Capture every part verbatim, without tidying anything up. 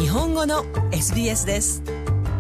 日本語の エスビーエス です。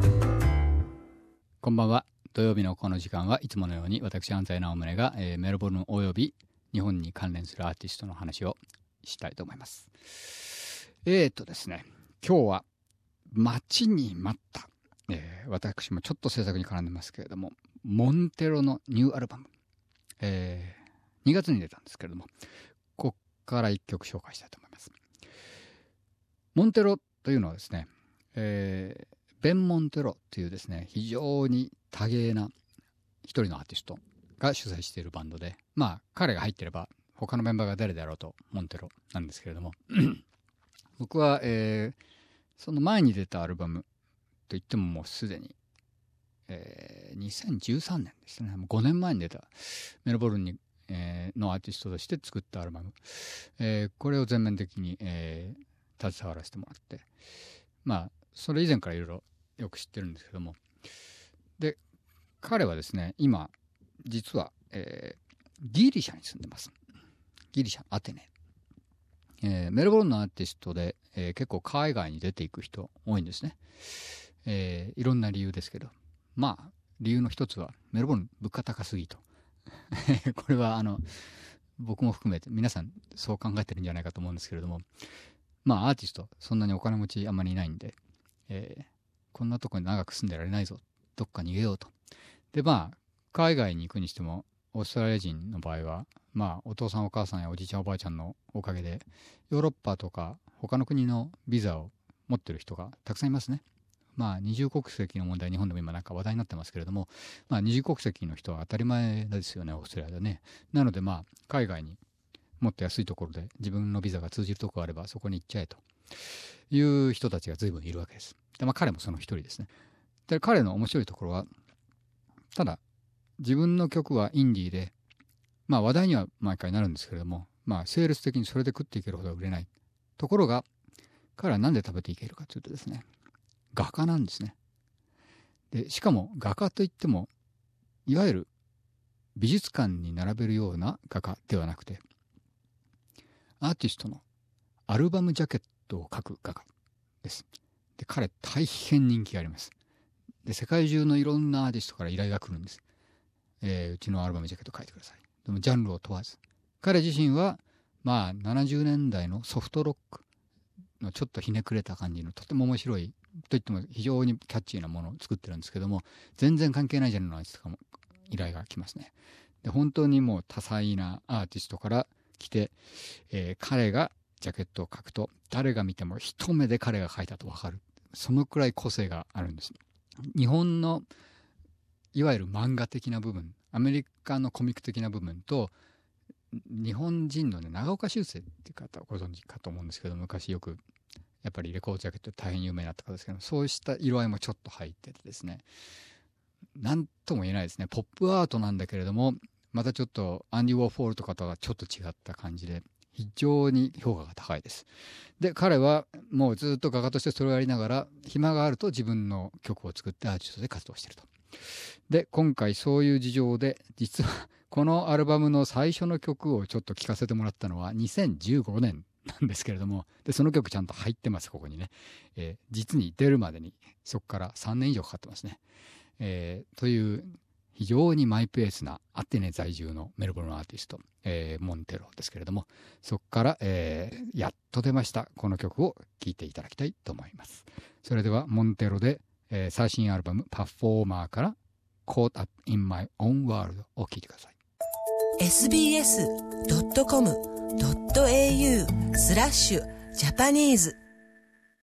こんばんは。土曜日のこの時間はいつものように私安西直宗が、えー、メルボルンおよび日本に関連するアーティストの話をしたいと思います。えーとですね今日は待ちに待った、えー、私もちょっと制作に絡んでますけれども、モンテロのニューアルバム、えー、にがつに出たんですけれども、ここからいっきょく紹介したいと思います。モンテロというのはですね、えー、ベン・モンテロというですね非常に多芸な一人のアーティストが主催しているバンドで、まあ彼が入ってれば他のメンバーが誰であろうとモンテロなんですけれども僕は、えー、その前に出たアルバムといってももうすでに、えー、にせんじゅうさんねんですね、もうごねんまえに出たメルボルンに、えー、のアーティストとして作ったアルバム、えー、これを全面的に、えー携わらせてもらって、まあそれ以前からいろいろよく知ってるんですけども、で彼はですね今実は、えー、ギリシャに住んでます。ギリシャアテネ、えー、メルボルンのアーティストで、えー、結構海外に出ていく人多いんですね、えー、いろんな理由ですけど、まあ理由の一つはメルボルン物価高すぎとこれはあの僕も含めて皆さんそう考えてるんじゃないかと思うんですけれども、まあアーティストそんなにお金持ちあんまりいないんで、えー、こんなとこに長く住んでられないぞ、どっか逃げようと。でまあ海外に行くにしてもオーストラリア人の場合はまあお父さんお母さんやおじいちゃんおばあちゃんのおかげでヨーロッパとか他の国のビザを持ってる人がたくさんいますね。まあ二重国籍の問題、日本でも今なんか話題になってますけれども、まあ二重国籍の人は当たり前ですよね、オーストラリアでね。なのでまあ海外にもっと安いところで自分のビザが通じるところがあればそこに行っちゃえという人たちが随分いるわけです。で、まあ、彼もその一人ですね。で彼の面白いところは、ただ自分の曲はインディーで、まあ話題には毎回なるんですけれども、まあセールス的にそれで食っていけるほどは売れないところが、彼は何で食べていけるかというとですね、画家なんですね。でしかも画家といってもいわゆる美術館に並べるような画家ではなくて、アーティストのアルバムジャケットを描く画家です。で彼大変人気があります。で世界中のいろんなアーティストから依頼が来るんです、えー、うちのアルバムジャケット描いてください。でもジャンルを問わず、彼自身はまあななじゅうねんだいのソフトロックのちょっとひねくれた感じのとても面白いといっても非常にキャッチーなものを作ってるんですけども、全然関係ないジャンルのアーティストとかも依頼が来ますね。で本当にもう多彩なアーティストから来て、えー、彼がジャケットを描くと誰が見ても一目で彼が描いたと分かる、そのくらい個性があるんです。日本のいわゆる漫画的な部分、アメリカのコミック的な部分と、日本人のね長岡修正っていう方をご存知かと思うんですけど、昔よくやっぱりレコードジャケット大変有名になった方ですけど、そうした色合いもちょっと入っててですね、なんとも言えないですね。ポップアートなんだけれども、またちょっとアンディ・ウォーフォールとかとはちょっと違った感じで非常に評価が高いです。で彼はもうずっと画家としてそれをやりながら、暇があると自分の曲を作ってアーティストで活動していると。で今回そういう事情で、実はこのアルバムの最初の曲をちょっと聴かせてもらったのはにせんじゅうごねんなんですけれども、でその曲ちゃんと入ってます、ここにね、えー、実に出るまでにそこからさんねん以上かかってますね、えー、という非常にマイペースなアテネ在住のメルボルンアーティスト、えー、モンテロですけれども、そこから、えー、やっと出ましたこの曲を聴いていただきたいと思います。それではモンテロで、えー、最新アルバムパフォーマーから Caught Up in My Own World を聴いてください。 エスビーエスドットコムドットエーユー スラッシュジャパニーズ